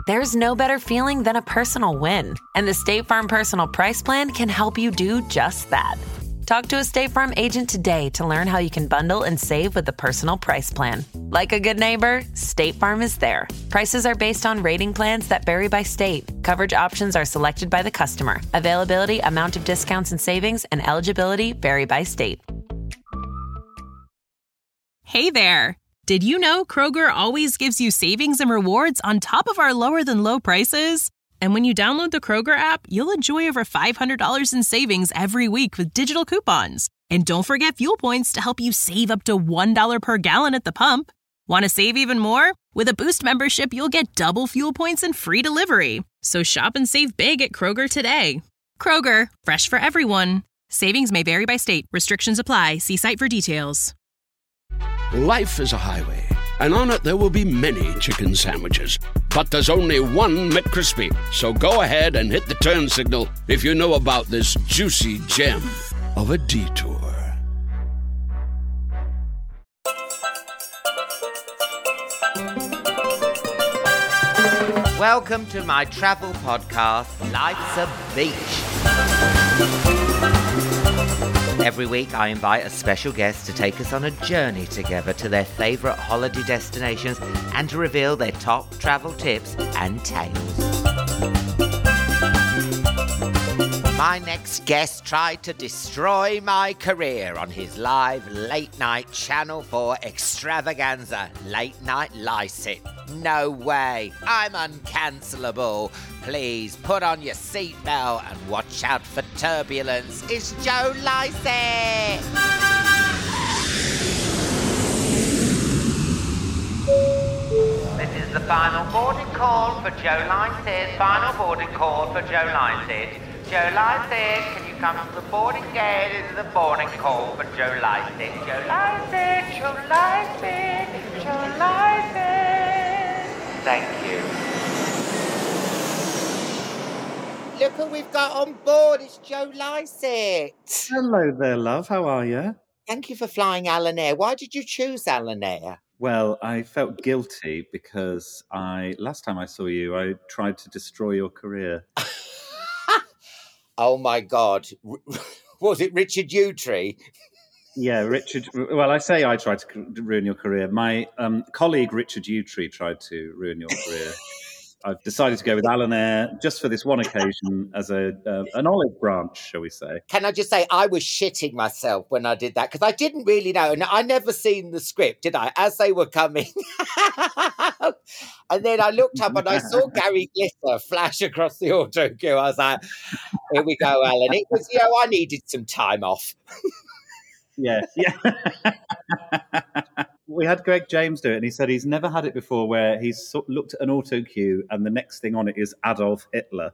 There's no better feeling than a personal win. And the State Farm Personal Price Plan can help you do just that. Talk to a State Farm agent today to learn how you can bundle and save with the Personal Price Plan. Like a good neighbor, State Farm is there. Prices are based on rating plans that vary by state. Coverage options are selected by the customer. Availability, amount of discounts and savings, and eligibility vary by state. Hey there! Did you know Kroger always gives you savings and rewards on top of our lower-than-low prices? And when you download the Kroger app, you'll enjoy over $500 in savings every week with digital coupons. And don't forget fuel points to help you save up to $1 per gallon at the pump. Want to save even more? With a Boost membership, you'll get double fuel points and free delivery. So shop and save big at Kroger today. Kroger, fresh for everyone. Savings may vary by state. Restrictions apply. See site for details. Life is a highway, and on it there will be many chicken sandwiches. But there's only one McCrispy. So go ahead and hit the turn signal if you know about this juicy gem of a detour. Welcome to my travel podcast, Life's a Beach. Every week I invite a special guest to take us on a journey together to their favourite holiday destinations and to reveal their top travel tips and tales. My next guest tried to destroy my career on his live late-night Channel 4 extravaganza, Late Night Lycett. No way, I'm uncancelable. Please put on your seatbelt and watch out for turbulence. It's Joe Lycett! This is the final boarding call for Joe Lycett. Final boarding call for Joe Lycett. Joe Lycett, can you come to the boarding gate? This is the boarding call for Joe Lycett. Joe Lycett, Joe Lycett, Joe Lycett. Thank you. Look who we've got on board. It's Joe Lycett. Hello there, love. How are you? Thank you for flying Alan Air. Why did you choose Alan Air? Well, I felt guilty because last time I saw you, I tried to destroy your career. Oh my God. Was it Richard Utree? Yeah, Richard. Well, I say I tried to ruin your career. My colleague Richard Utree tried to ruin your career. I've decided to go with Alan Air just for this one occasion as an olive branch, shall we say. Can I just say, I was shitting myself when I did that because I didn't really know. And I never seen the script, did I? As they were coming. And then I looked up and I saw Gary Glitter flash across the auto queue. I was like, here we go, Alan. It was, I needed some time off. Yeah. We had Greg James do it, and he said he's never had it before where he's looked at an auto cue and the next thing on it is Adolf Hitler.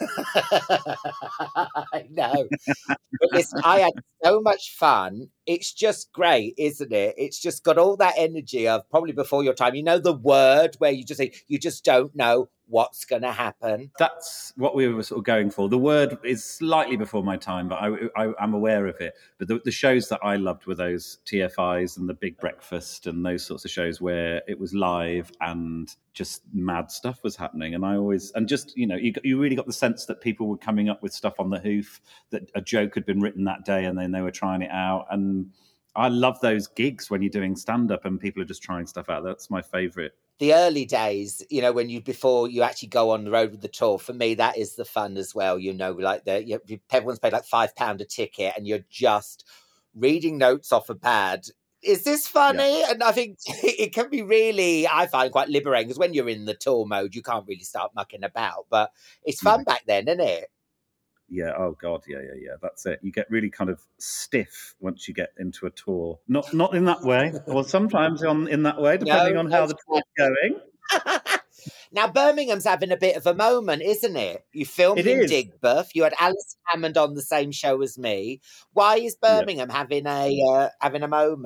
I know. But listen, I had so much fun. It's just great, isn't it? It's just got all that energy of probably before your time. You know, the word where you just say, you just don't know what's going to happen. That's what we were sort of going for. The word is slightly before my time, but I'm aware of it. But the shows that I loved were those TFIs and The Big Breakfast and those sorts of shows where it was live and just mad stuff was happening. And you really got the sense that people were coming up with stuff on the hoof, that a joke had been written that day and then they were trying it out. And I love those gigs when you're doing stand-up and people are just trying stuff out. That's my favourite. The early days, before you actually go on the road with the tour, for me, that is the fun as well. Like everyone's paid like £5 a ticket and you're just reading notes off a pad. Is this funny? Yeah. And I think it can be really, I find, quite liberating because when you're in the tour mode, you can't really start mucking about. But it's fun back then, isn't it? Yeah. Oh God. Yeah. That's it. You get really kind of stiff once you get into a tour. Not in that way. Well, sometimes in that way, depending on how the tour's going. Now, Birmingham's having a bit of a moment, isn't it? You filmed in Digbeth. You had Alison Hammond on the same show as me. Why is Birmingham having a moment?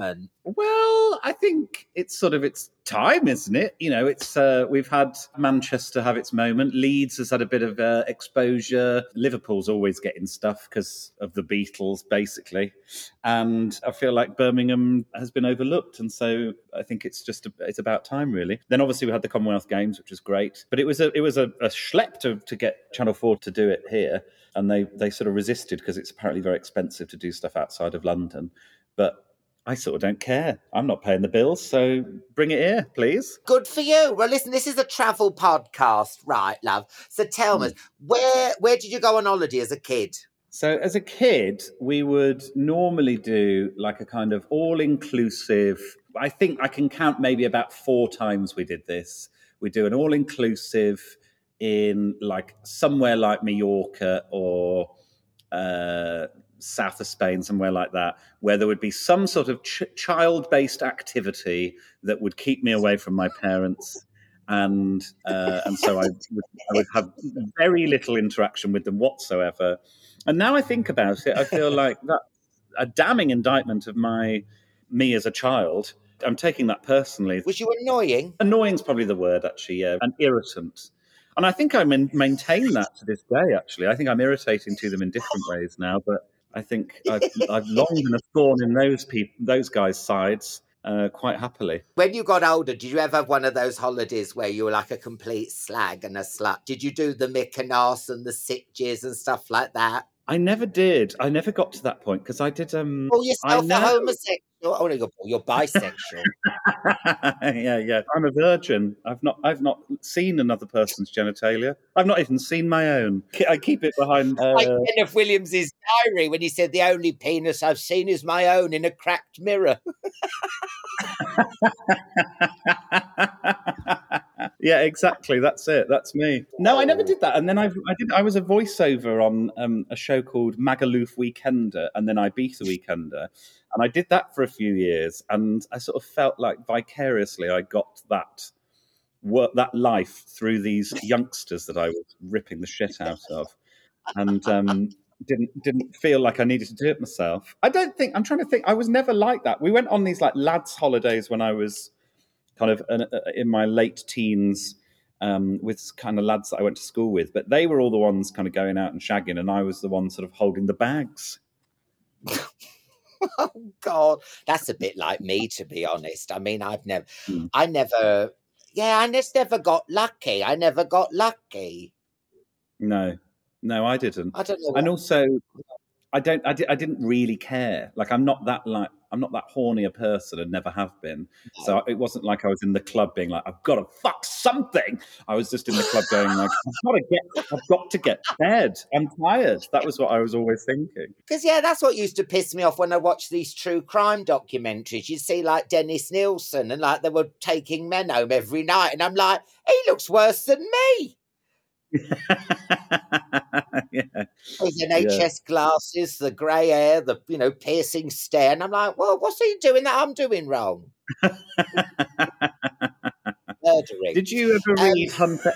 Well, I think it's time, isn't it? You know, it's we've had Manchester have its moment. Leeds has had a bit of exposure. Liverpool's always getting stuff because of the Beatles, basically, and I feel like Birmingham has been overlooked, and so I think it's about time, really. Then obviously we had the Commonwealth Games, which was great, but it was a schlep to get Channel 4 to do it here, and they sort of resisted because it's apparently very expensive to do stuff outside of London, but I sort of don't care. I'm not paying the bills, so bring it here, please. Good for you. Well, listen, this is a travel podcast, right, love? So tell me, where did you go on holiday as a kid? So as a kid, we would normally do like a kind of all-inclusive. I think I can count maybe about 4 times we did this. We do an all-inclusive in like somewhere like Mallorca or south of Spain, somewhere like that, where there would be some sort of child-based activity that would keep me away from my parents, and so I would have very little interaction with them whatsoever. And now I think about it, I feel like that's a damning indictment of me as a child. I'm taking that personally. Was you annoying? Annoying's probably the word, actually, yeah, and irritant. And I think I maintain that to this day, actually. I think I'm irritating to them in different ways now, but I think I've long been a thorn in those guys' sides quite happily. When you got older, did you ever have one of those holidays where you were like a complete slag and a slut? Did you do the Mykonos and the Sitges and stuff like that? I never did. I never got to that point because I did. Call yourself a homosexual. Oh, no, you're bisexual. Yeah. I'm a virgin. I've not seen another person's genitalia. I've not even seen my own. I keep it behind. Like Kenneth Williams's diary when he said, "The only penis I've seen is my own in a cracked mirror." Yeah, exactly. That's it. That's me. No, I never did that. And then I was a voiceover on a show called Magaluf Weekender and then Ibiza Weekender. And I did that for a few years. And I sort of felt like vicariously I got that life through these youngsters that I was ripping the shit out of. And didn't feel like I needed to do it myself. I'm trying to think. I was never like that. We went on these like lads holidays when I was kind of in my late teens with kind of lads that I went to school with, but they were all the ones kind of going out and shagging, and I was the one sort of holding the bags. Oh God, that's a bit like me, to be honest. I mean, I just never got lucky. I never got lucky. No, I didn't. I don't know. And also, I didn't really care. Like, I'm not that horny a person and never have been. No. So it wasn't like I was in the club being like, I've got to fuck something. I was just in the club going like, I've got to get bed. I'm tired. That was what I was always thinking. Because that's what used to piss me off when I watched these true crime documentaries. You'd see like Dennis Nielsen and like they were taking men home every night, and I'm like, he looks worse than me. Yeah. His NHS glasses, the grey hair, the piercing stare, and I'm like, well, what's he doing that I'm doing wrong? Murdering. Did you ever read Hunter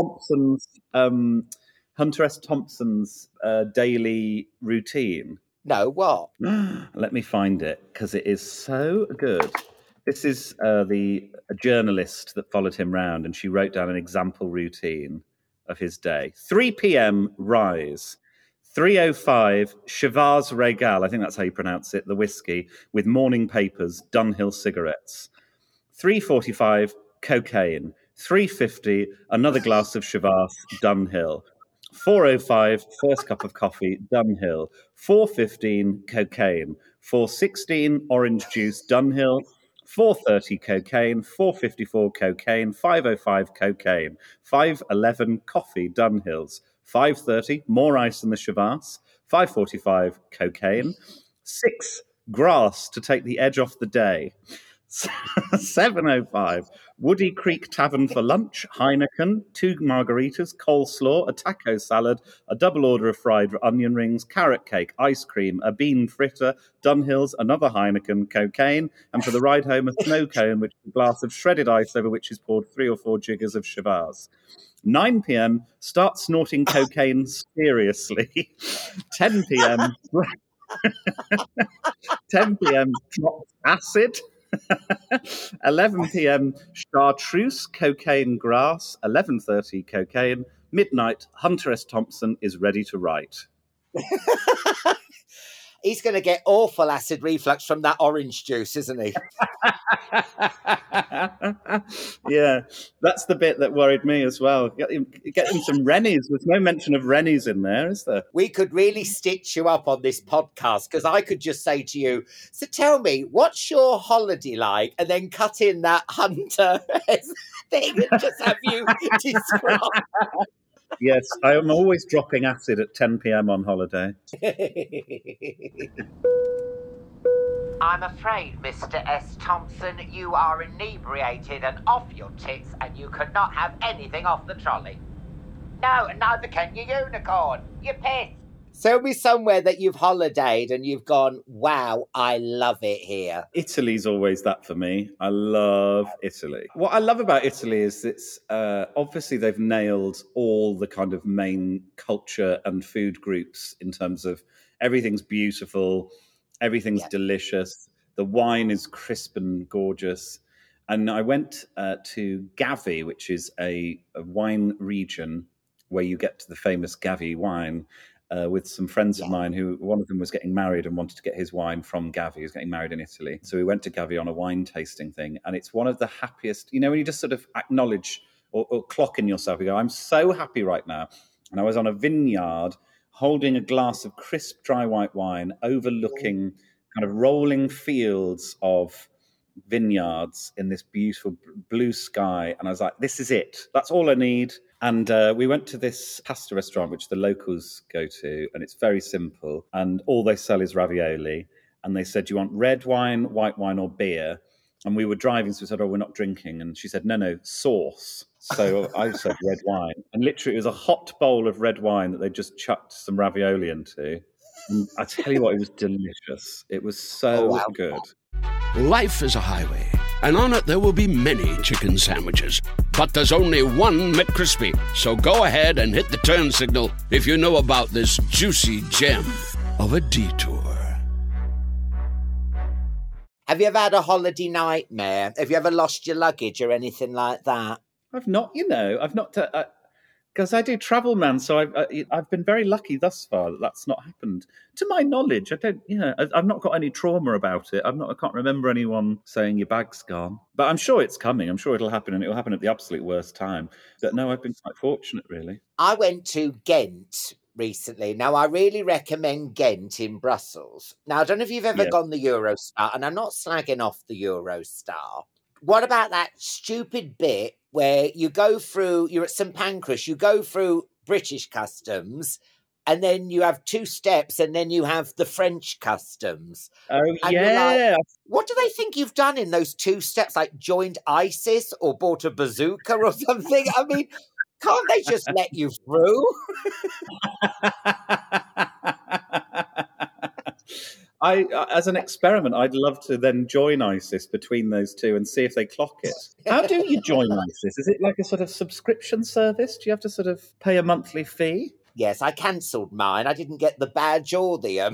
S. Thompson's daily routine? No, what? Let me find it because it is so good. This is a journalist that followed him round, and she wrote down an example routine of his day. 3 p.m. rise. 3:05 Chivas Regal, I think that's how you pronounce it, the whiskey, with morning papers, Dunhill cigarettes. 3:45 cocaine. 3:50 another glass of Chivas, Dunhill. 4:05 first cup of coffee, Dunhill. 4:15 cocaine. 4:16 orange juice, Dunhill. 4:30 cocaine, 4:54 cocaine, 5:05 cocaine, 5:11 coffee, Dunhills, 5:30 more ice than the Chivas, 5:45 cocaine, 6 grass to take the edge off the day, 7:05 Woody Creek Tavern for lunch, Heineken, 2 margaritas, coleslaw, a taco salad, a double order of fried onion rings, carrot cake, ice cream, a bean fritter, Dunhills, another Heineken, cocaine, and for the ride home a snow cone, which is a glass of shredded ice over which is poured 3 or 4 jiggers of Chivas. 9 p.m, start snorting cocaine seriously. 10 p.m, 10 p.m, dropped acid. 11 p.m. chartreuse, cocaine, grass. 11:30 cocaine. Midnight, Hunter S. Thompson is ready to write. He's going to get awful acid reflux from that orange juice, isn't he? Yeah, that's the bit that worried me as well. Get him some Rennies. There's no mention of Rennies in there, is there? We could really stitch you up on this podcast because I could just say to you, so tell me, what's your holiday like? And then cut in that Hunter thing and just have you describe. Yes, I am always dropping acid at 10 p.m. on holiday. I'm afraid, Mr. S. Thompson, you are inebriated and off your tits, and you could not have anything off the trolley. No, and neither can your unicorn. You're pissed. Tell me somewhere that you've holidayed and you've gone, wow, I love it here. Italy's always that for me. I love Italy. What I love about Italy is it's obviously they've nailed all the kind of main culture and food groups in terms of everything's beautiful, everything's delicious, the wine is crisp and gorgeous. And I went to Gavi, which is a wine region where you get to the famous Gavi wine. With some friends of mine who one of them was getting married and wanted to get his wine from Gavi. He was getting married in Italy. So we went to Gavi on a wine tasting thing. And it's one of the happiest, when you just sort of acknowledge or clock in yourself, you go, I'm so happy right now. And I was on a vineyard holding a glass of crisp, dry white wine overlooking kind of rolling fields of vineyards in this beautiful blue sky. And I was like, this is it. That's all I need. And we went to this pasta restaurant, which the locals go to, and it's very simple. And all they sell is ravioli. And they said, do you want red wine, white wine, or beer? And we were driving, so we said, oh, we're not drinking. And she said, no, sauce. So I said red wine. And literally, it was a hot bowl of red wine that they just chucked some ravioli into. And I tell you what, it was delicious. It was so good. Life is a highway, and on it there will be many chicken sandwiches. But there's only one McCrispy. So go ahead and hit the turn signal if you know about this juicy gem of a detour. Have you ever had a holiday nightmare? Have you ever lost your luggage or anything like that? I've not, because I do travel, man. So I've been very lucky thus far that that's not happened. To my knowledge, I've not got any trauma about it. I can't remember anyone saying your bag's gone. But I'm sure it's coming. I'm sure it'll happen, and it'll happen at the absolute worst time. But no, I've been quite fortunate, really. I went to Ghent recently. Now, I really recommend Ghent in Brussels. Now, I don't know if you've ever gone the Eurostar, and I'm not slagging off the Eurostar. What about that stupid bit where you're at St Pancras, you go through British customs, and then you have 2 steps, and then you have the French customs. Oh, and yeah. Like, what do they think you've done in those 2 steps? Like joined ISIS or bought a bazooka or something? I mean, can't they just let you through? As an experiment, I'd love to then join ISIS between those two and see if they clock it. How do you join ISIS? Is it like a sort of subscription service? Do you have to sort of pay a monthly fee? Yes, I cancelled mine. I didn't get the badge or the...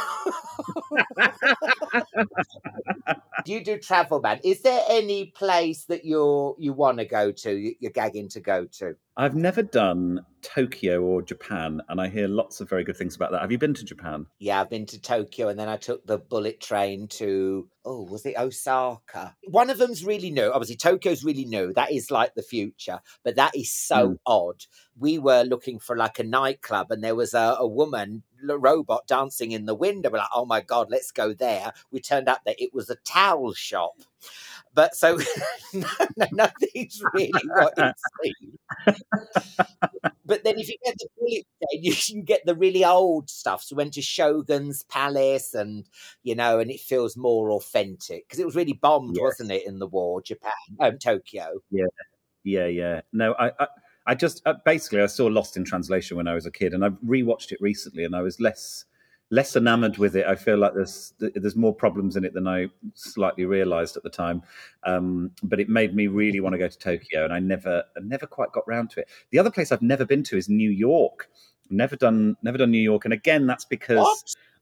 Do you do travel, man? Is there any place that you want to go to, you're gagging to go to? I've never done Tokyo or Japan, and I hear lots of very good things about that. Have you been to Japan? Yeah, I've been to Tokyo, and then I took the bullet train to, was it Osaka? One of them's really new. Obviously, Tokyo's really new. That is like the future, but that is so odd. We were looking for like a nightclub, and there was a woman, robot, dancing in the window. We're like, oh my God, let's go there. We turned out that it was a towel shop. But so nothing's really what it seems. But then if you get the bullet train, you get the really old stuff. So we went to Shogun's Palace and it feels more authentic because it was really bombed, wasn't it, in the war, Japan, Tokyo. Yeah. No, I just, basically I saw Lost in Translation when I was a kid and I rewatched it recently and I was less enamored with it. I feel like there's more problems in it than I slightly realised at the time. But it made me really want to go to Tokyo, and I never quite got round to it. The other place I've never been to is New York. Never done New York, and again that's because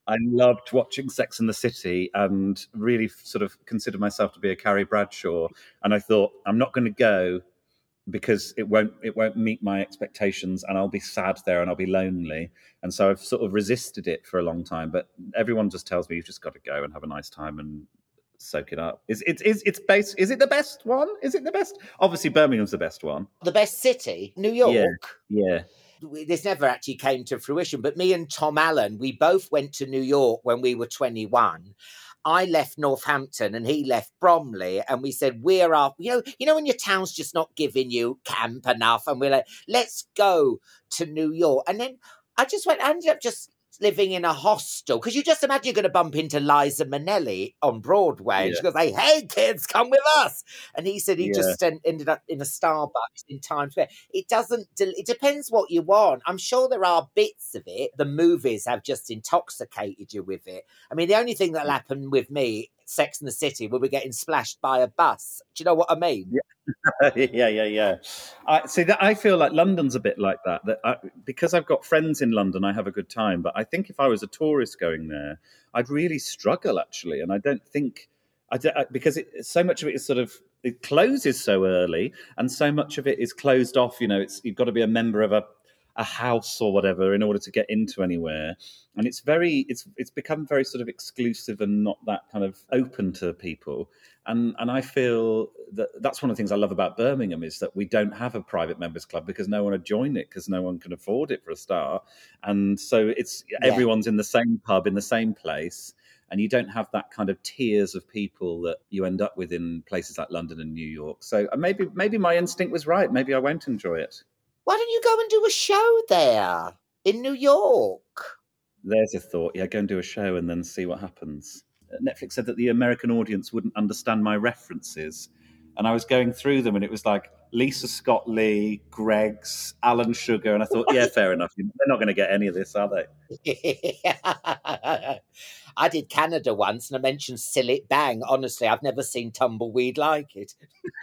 I loved watching Sex and the City and really sort of considered myself to be a Carrie Bradshaw. And I thought, I'm not going to go because it won't meet my expectations, and I'll be sad there and I'll be lonely. And so I've sort of resisted it for a long time. But everyone just tells me you've just got to go and have a nice time and soak it up. Is it the best one? Is it the best? Obviously, Birmingham's the best one. The best city, New York. Yeah. This never actually came to fruition, but me and Tom Allen, we both went to New York when we were 21. I left Northampton and he left Bromley, and we said, we're up, you know, when your town's just not giving you camp enough, and we're like, let's go to New York. And then I ended up just living in a hostel, because you just imagine you're going to bump into Liza Minnelli on Broadway. And she goes, hey kids, come with us. And he said he just ended up in a Starbucks in Times Square. It depends what you want. I'm sure there are bits of it. The movies have just intoxicated you with it. I mean, the only thing that'll happen with me, Sex and the City, will be getting splashed by a bus. Do you know what I mean? Yeah. I feel like London's a bit like that. Because I've got friends in London, I have a good time. But I think if I was a tourist going there, I'd really struggle, actually. And I don't think because so much of it is it closes so early, and so much of it is closed off. You know, you've got to be a member of a house or whatever in order to get into anywhere. And it's become very sort of exclusive and not that kind of open to people. And I feel that's one of the things I love about Birmingham, is that we don't have a private members club because no one would join it, because no one can afford it for a start. And so everyone's in the same pub in the same place, and you don't have that kind of tiers of people that you end up with in places like London and New York. So maybe my instinct was right. Maybe I won't enjoy it. Why don't you go and do a show there in New York? There's a thought. Yeah, go and do a show and then see what happens. Netflix said that the American audience wouldn't understand my references. And I was going through them, and it was like Lisa Scott Lee, Greggs, Alan Sugar. And I thought, yeah, fair enough. They're not going to get any of this, are they? I did Canada once, and I mentioned Sillet Bang. Honestly, I've never seen Tumbleweed like it.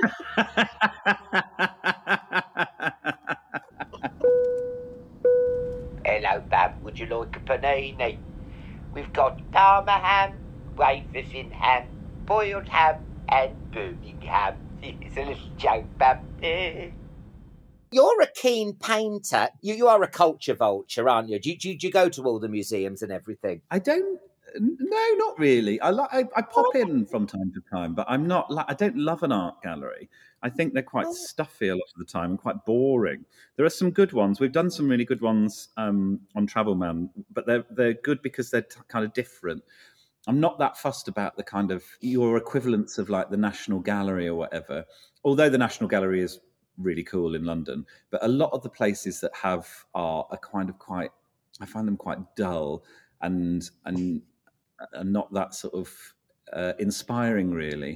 Hello, Bab. Would you like a panini? We've got Parma ham, wafers in ham, boiled ham, and Birmingham. It's a little joke, Bab. You're a keen painter. You are a culture vulture, aren't you? Do you go to all the museums and everything? I don't. No, not really. I pop in from time to time, but I'm not. I don't love an art gallery. I think they're quite stuffy a lot of the time and quite boring. There are some good ones. We've done some really good ones on Travel Man, but they're good because they're kind of different. I'm not that fussed about the kind of your equivalents of like the National Gallery or whatever. Although the National Gallery is really cool in London, but a lot of the places that have art are kind of quite. I find them quite dull and not that sort of inspiring, really.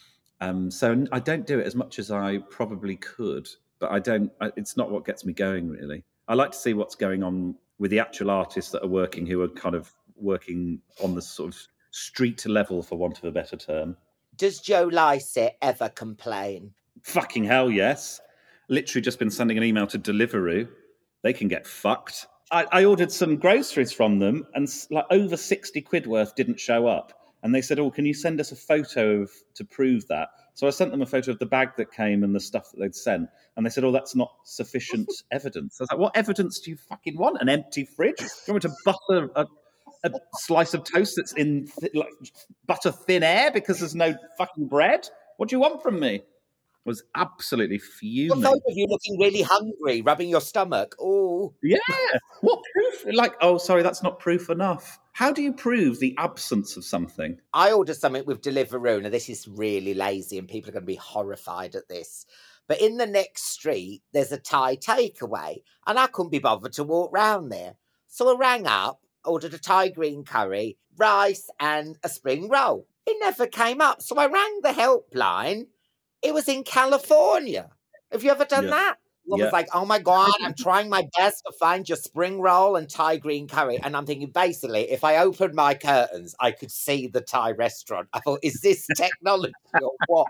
So I don't do it as much as I probably could, but it's not what gets me going, really. I like to see what's going on with the actual artists that are working, who are kind of working on the sort of street level, for want of a better term. Does Joe Lycett ever complain? Fucking hell, yes. Literally just been sending an email to Deliveroo. They can get fucked. I ordered some groceries from them, and like over 60 quid worth didn't show up. And they said, can you send us a photo to prove that? So I sent them a photo of the bag that came and the stuff that they'd sent. And they said, that's not sufficient evidence. I was like, what evidence do you fucking want? An empty fridge? Do you want me to butter a slice of toast that's in butter thin air because there's no fucking bread? What do you want from me? I was absolutely fuming. What photo of you looking really hungry, rubbing your stomach? Oh, yeah. What proof? Sorry, that's not proof enough. How do you prove the absence of something? I ordered something with Deliveroo. Now, this is really lazy, and people are going to be horrified at this. But in the next street, there's a Thai takeaway, and I couldn't be bothered to walk round there. So I rang up, ordered a Thai green curry, rice, and a spring roll. It never came up. So I rang the helpline. It was in California. Have you ever done that? I was like, oh my God, I'm trying my best to find your spring roll and Thai green curry. And I'm thinking, basically, if I opened my curtains, I could see the Thai restaurant. I thought, is this technology or what?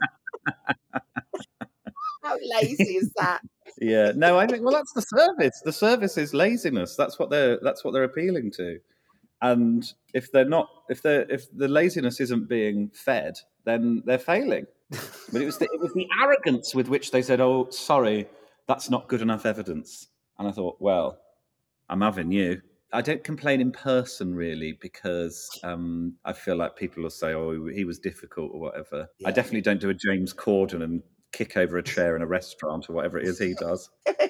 How lazy is that? Yeah, no, I think, that's the service. The service is laziness. That's what they're appealing to. And if the laziness isn't being fed, then they're failing. But it was the arrogance with which they said, "Oh, sorry, that's not good enough evidence." And I thought, well, I'm having you. I don't complain in person really because I feel like people will say, "Oh, he was difficult" or whatever. Yeah. I definitely don't do a James Corden and kick over a chair in a restaurant or whatever it is he does.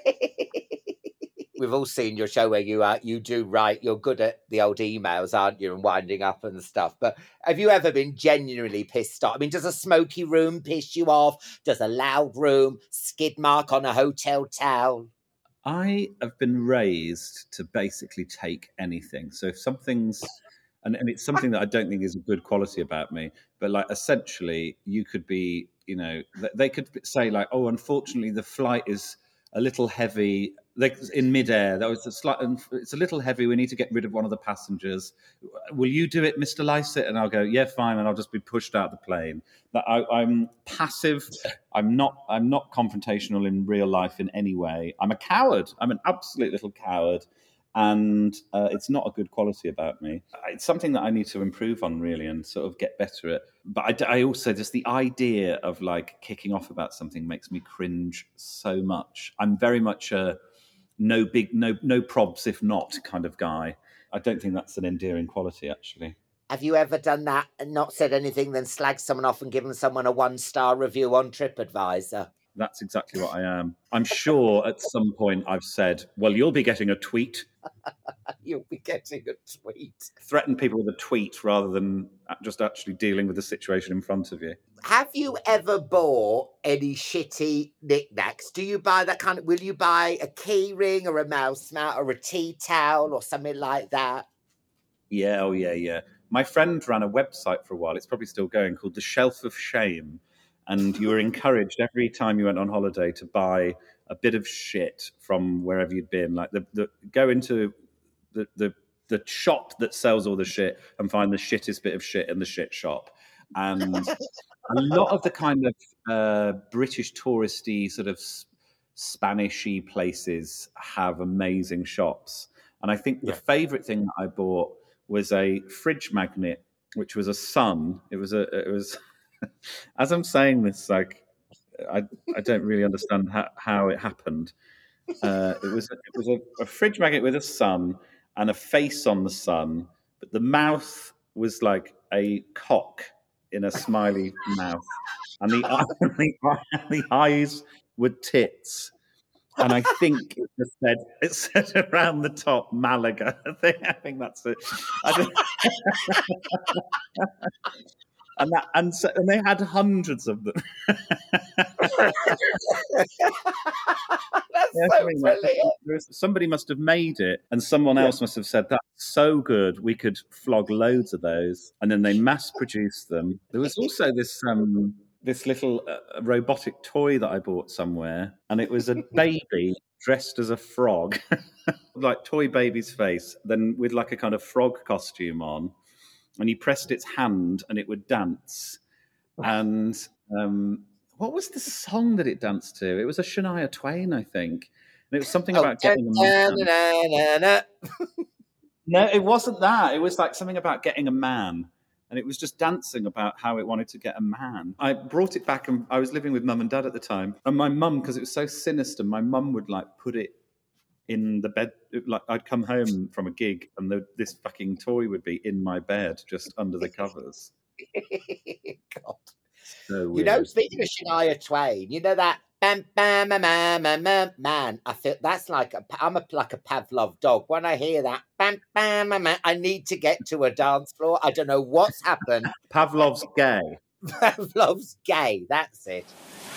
We've all seen your show where you do write. You're good at the old emails, aren't you, and winding up and stuff. But have you ever been genuinely pissed off? I mean, does a smoky room piss you off? Does a loud room, skid mark on a hotel towel? I have been raised to basically take anything. So if something's, and it's something that I don't think is a good quality about me, but like essentially you could be, you know, they could say like, oh, unfortunately the flight is a little heavy. Like in midair, it's a little heavy. We need to get rid of one of the passengers. Will you do it, Mr. Lycett? And I'll go, yeah, fine. And I'll just be pushed out the plane. But I'm passive. I'm not confrontational in real life in any way. I'm a coward. I'm an absolute little coward. And it's not a good quality about me. It's something that I need to improve on, really, and sort of get better at. But I also, just the idea of like kicking off about something makes me cringe so much. I'm very much a no probs if not kind of guy. I don't think that's an endearing quality, actually. Have you ever done that and not said anything, then slagged someone off and given someone a 1-star review on TripAdvisor? That's exactly what I am. I'm sure at some point I've said, well, you'll be getting a tweet. You'll be getting a tweet. Threaten people with a tweet rather than just actually dealing with the situation in front of you. Have you ever bought any shitty knickknacks? Do you buy that kind of... Will you buy a key ring or a mouse mat or a tea towel or something like that? Yeah, oh yeah. My friend ran a website for a while, it's probably still going, called The Shelf of Shame. And you were encouraged every time you went on holiday to buy a bit of shit from wherever you'd been. Like go into the shop that sells all the shit and find the shittest bit of shit in the shit shop. And a lot of the kind of British touristy sort of Spanishy places have amazing shops. And I think the favourite thing that I bought was a fridge magnet, which was a sun. It was as I'm saying this, like I don't really understand how it happened. It was a fridge magnet with a sun and a face on the sun, but the mouth was like a cock in a smiley mouth, and the eyes were tits. And I think it said around the top Malaga. I think that's it. And they had hundreds of them. That's so brilliant. Somebody must have made it, and someone else must have said, "That's so good, we could flog loads of those." And then they mass-produced them. There was also this little robotic toy that I bought somewhere, and it was a baby dressed as a frog, like toy baby's face, then with like a kind of frog costume on. And you pressed its hand and it would dance. And what was the song that it danced to? It was a Shania Twain, I think. And it was something about getting a man. No, it wasn't that. It was like something about getting a man. And it was just dancing about how it wanted to get a man. I brought it back, and I was living with mum and dad at the time. And my mum, because it was so sinister, my mum would like put it in the bed. Like I'd come home from a gig and this fucking toy would be in my bed just under the covers. God. So weird. You know, speaking of Shania Twain, you know that bam bam bam bam bam, man, I feel that's like like a Pavlov dog. When I hear that bam bam bam, I need to get to a dance floor. I don't know what's happened. Pavlov's gay. Pavlov's gay, that's it.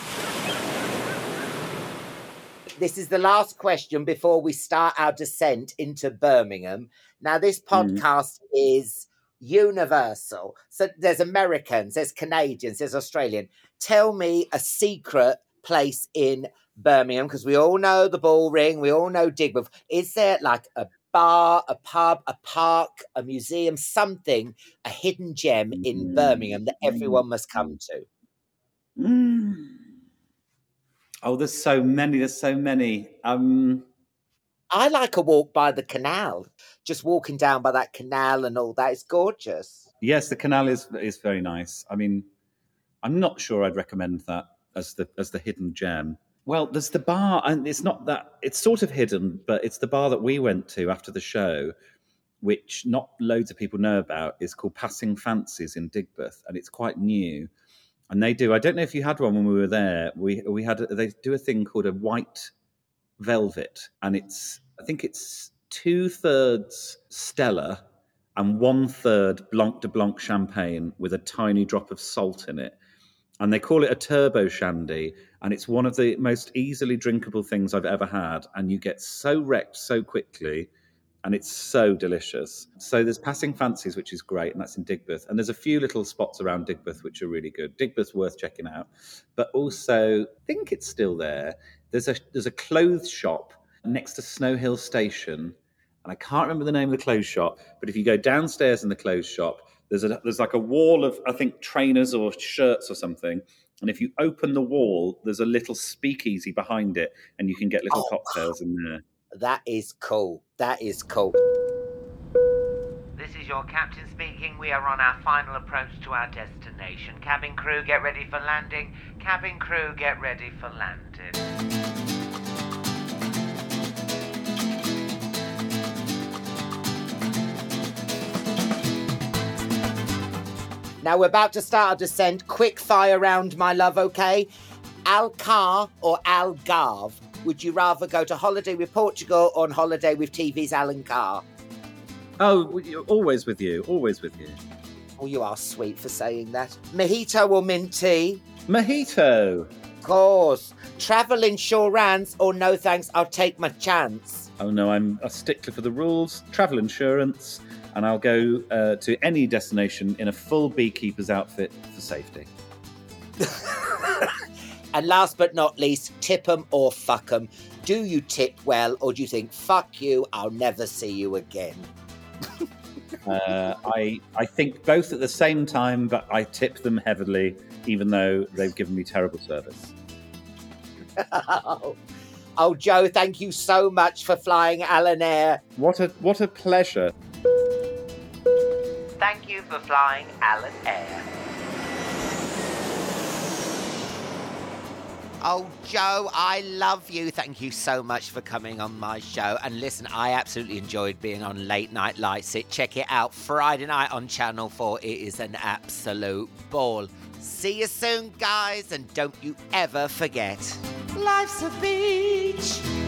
This is the last question before we start our descent into Birmingham. Now, this podcast is universal. So there's Americans, there's Canadians, there's Australian. Tell me a secret place in Birmingham, because we all know the Bullring, we all know Digbeth. Is there like a bar, a pub, a park, a museum, something, a hidden gem in Birmingham that everyone must come to? Oh, there's so many. I like a walk by the canal. Just walking down by that canal and all that is gorgeous. Yes, the canal is very nice. I mean, I'm not sure I'd recommend that as the hidden gem. Well, there's the bar, and it's not that, it's sort of hidden, but it's the bar that we went to after the show, which not loads of people know about, is called Passing Fancies in Digbeth, and it's quite new. And they do, I don't know if you had one when we were there, they do a thing called a white velvet, and I think it's 2/3 Stella and 1/3 Blanc de Blanc champagne with a tiny drop of salt in it. And they call it a turbo shandy, and it's one of the most easily drinkable things I've ever had. And you get so wrecked so quickly, and it's so delicious. So there's Passing Fancies, which is great, and that's in Digbeth. And there's a few little spots around Digbeth which are really good. Digbeth's worth checking out. But also, I think it's still there. There's a clothes shop next to Snow Hill Station, and I can't remember the name of the clothes shop, but if you go downstairs in the clothes shop, there's like a wall of, I think, trainers or shirts or something. And if you open the wall, there's a little speakeasy behind it, and you can get little cocktails in there. That is cool. That is cool. This is your captain speaking. We are on our final approach to our destination. Cabin crew, get ready for landing. Cabin crew, get ready for landing. Now we're about to start our descent. Quick fire round, my love, okay? Alcar or Algarve? Would you rather go to holiday with Portugal or on holiday with TV's Alan Carr? Oh, always with you, always with you. Oh, you are sweet for saying that. Mojito or mint tea? Mojito. Of course. Travel insurance or no thanks, I'll take my chance? Oh no, I'm a stickler for the rules. Travel insurance, and I'll go to any destination in a full beekeeper's outfit for safety. And last but not least, tip 'em or fuck 'em. Do you tip well, or do you think, fuck you, I'll never see you again? I think both at the same time, but I tip them heavily, even though they've given me terrible service. Oh, Joe, thank you so much for flying Alan Air. What a pleasure. Thank you for flying Alan Air. Oh, Joe, I love you. Thank you so much for coming on my show. And listen, I absolutely enjoyed being on Late Night Lights. Check it out Friday night on Channel 4. It is an absolute ball. See you soon, guys. And don't you ever forget, life's a beach.